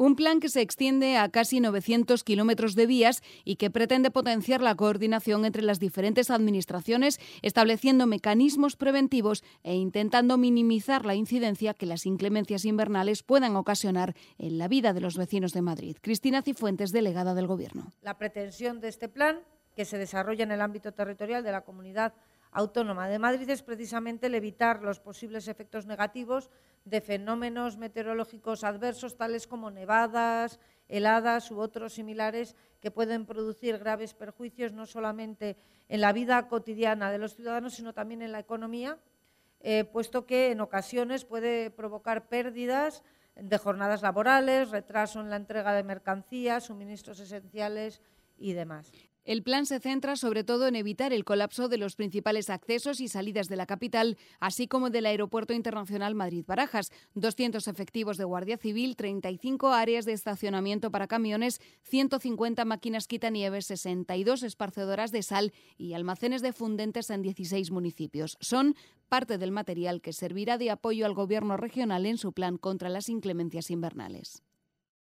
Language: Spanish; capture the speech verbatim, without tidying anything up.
Un plan que se extiende a casi novecientos kilómetros de vías y que pretende potenciar la coordinación entre las diferentes administraciones, estableciendo mecanismos preventivos e intentando minimizar la incidencia que las inclemencias invernales puedan ocasionar en la vida de los vecinos de Madrid. Cristina Cifuentes, delegada del Gobierno. La pretensión de este plan, que se desarrolla en el ámbito territorial de la Comunidad Autónoma de Madrid, es precisamente el evitar los posibles efectos negativos de fenómenos meteorológicos adversos, tales como nevadas, heladas u otros similares, que pueden producir graves perjuicios no solamente en la vida cotidiana de los ciudadanos, sino también en la economía, eh, puesto que en ocasiones puede provocar pérdidas de jornadas laborales, retraso en la entrega de mercancías, suministros esenciales y demás. El plan se centra sobre todo en evitar el colapso de los principales accesos y salidas de la capital, así como del Aeropuerto Internacional Madrid-Barajas, doscientos efectivos de Guardia Civil, treinta y cinco áreas de estacionamiento para camiones, ciento cincuenta máquinas quitanieves, sesenta y dos esparcedoras de sal y almacenes de fundentes en dieciséis municipios. Son parte del material que servirá de apoyo al Gobierno regional en su plan contra las inclemencias invernales.